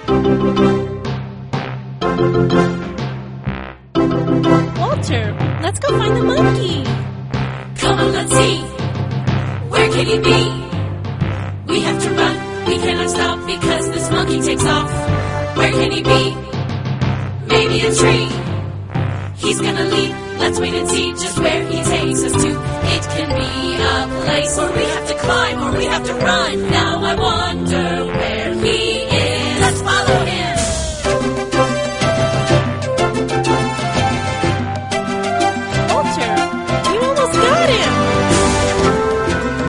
Walter, let's go find the monkey. Come on, let's see. Where can he be? We have to run. We cannot stop because this monkey takes off. Where can he be? Maybe a tree. He's gonna leap. Let's wait and see just where he takes us to. It can be a place where we have to climb or we have to run. Now I wonder where